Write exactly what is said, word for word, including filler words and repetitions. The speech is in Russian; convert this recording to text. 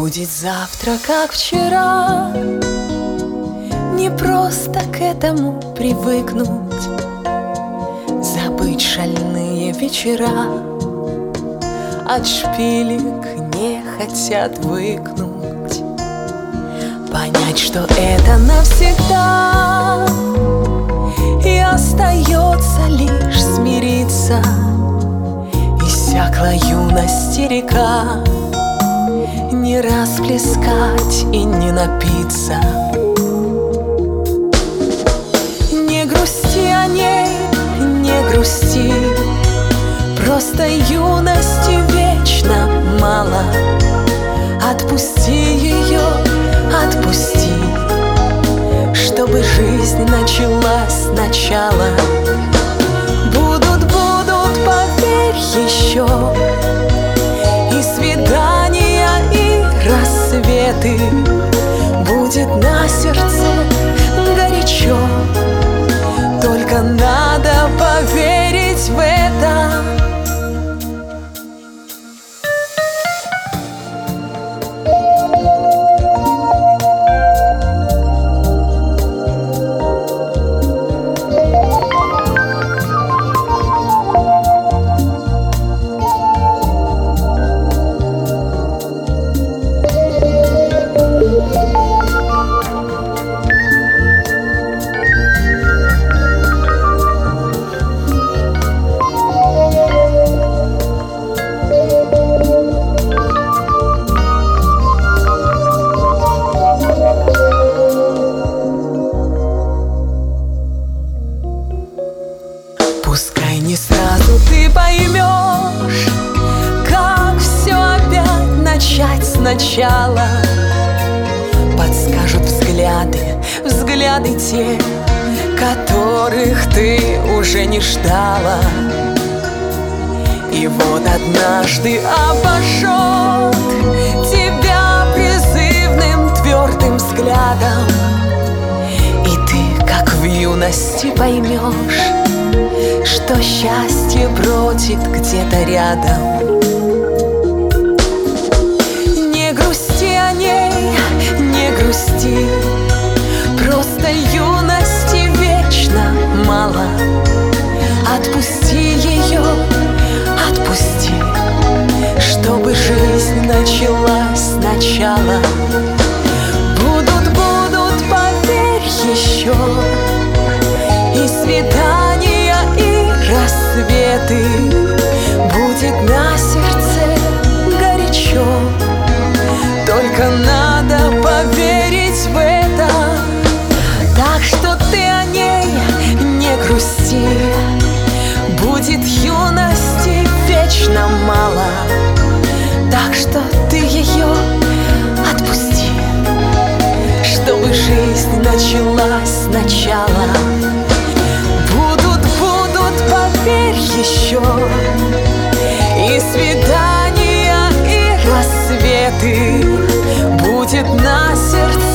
Будет завтра, как вчера. Не просто к этому привыкнуть, забыть шальные вечера. От шпилек не хотят выкнуть, понять, что это навсегда. И остается лишь смириться. Иссякла юность и река, не расплескать и не напиться. Не грусти о ней, не грусти, просто юности вечно мало. Отпусти ее, отпусти, чтобы жизнь началась сначала. Будут, будут, поверь, еще и свидания, и рассветы. Будет на сердце горячо, только надо поверить в это. Пускай не сразу ты поймешь, как все опять начать сначала. Подскажут взгляды, взгляды те, которых ты уже не ждала. И вот однажды обожжет тебя призывным твердым взглядом, и ты, как в юности, поймешь, что счастье бродит где-то рядом. Не грусти о ней, не грусти, просто юности вечно мало. Отпусти ее, отпусти, чтобы жизнь началась сначала. Будут, будут, поверь, еще и свидания, и рассветы. Будет на сердце горячо, только надо поверить в это. Так что ты о ней не грусти, будет юности вечно мало. Так что ты ее отпусти, чтобы жизнь началась сначала. Будут, будут, поверь, еще и свидания, и рассветы. Будет на сердце